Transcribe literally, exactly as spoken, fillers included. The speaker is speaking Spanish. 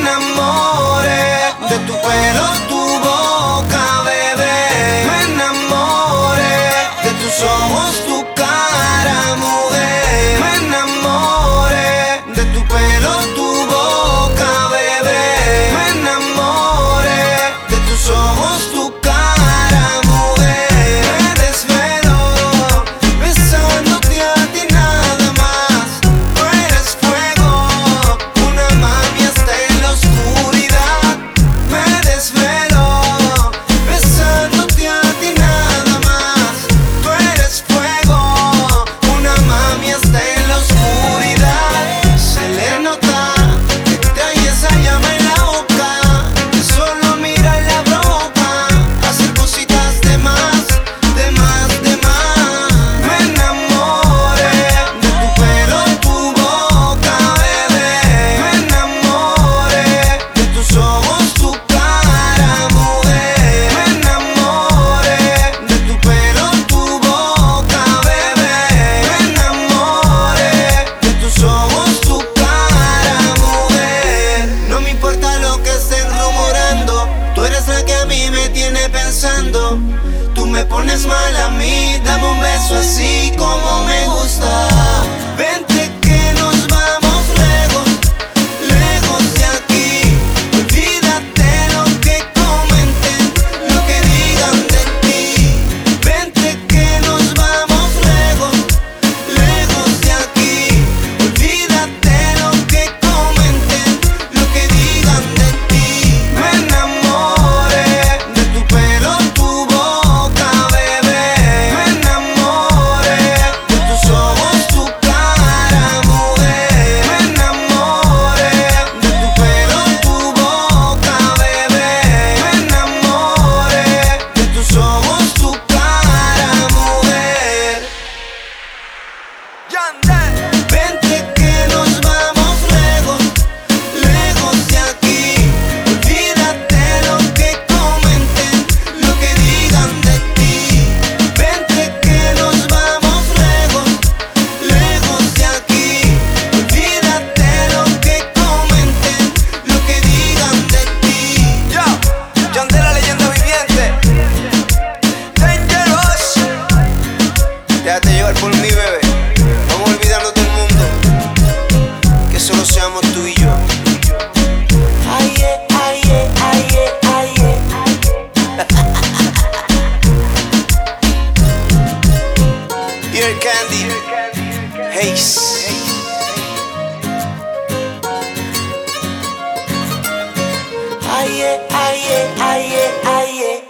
enamoré de tu pelo, tu boca, bebé. Me enamoré de tus ojos, tu cara, mujer. Me enamoré de tu pelo, tu boca, bebé. Me enamoré de tus ojos, tu cara, mujer. Me desvelo besándote a ti nada más. Tú eres fuego, una mami hasta en la oscuridad. Me desvelo besándote a ti nada más. Tú eres fuego, una mami hasta en la oscuridad. Se le nota que trae esa llama en la boca, que solo mira y la provoca. Hacer cositas de más, de más, de más. Me enamoré de tu pelo, tu boca, bebé. Me enamoré de tus ojos, tu cara, mujer. Me enamoré de tu pelo, tu boca, bebé. Me enamoré de tus ojos, tu cara, mujer. No me importa lo que estén rumorando, tú eres la que a mí me tiene pensando. Tú me pones mal a mí, dame un beso así como me gusta. Vente que nos vamos lejos, lejos de aquí. Olvídate lo que comenten, lo que digan de ti. Vente que nos vamos lejos, lejos de aquí. Olvídate lo que comenten, lo que digan de ti. Me enamoré de tu pelo, tu boca, bebé. Me enamoré de tus ojos, tu cara, mujer. Me enamoré de tu pelo, tu boca, bebé. Me enamoré de tus ojos, tu cara, mujer. Vente que nos vamos lejos, lejos de aquí. Olvídate lo que comenten, lo que digan de ti. Vente que nos vamos lejos, lejos de aquí. Olvídate lo que comenten, lo que digan de ti. Yo, Yandel, la leyenda viviente. Dangerous. Déjate llevar por mí, bebé. Vamos a olvidarnos del mundo, que solo seamos tú y yo. Ay, eh, ay, eh, ay, eh, ay, eh. Ear Candy, Haze. Ay, eh, ay, eh, ay, eh, ay, eh.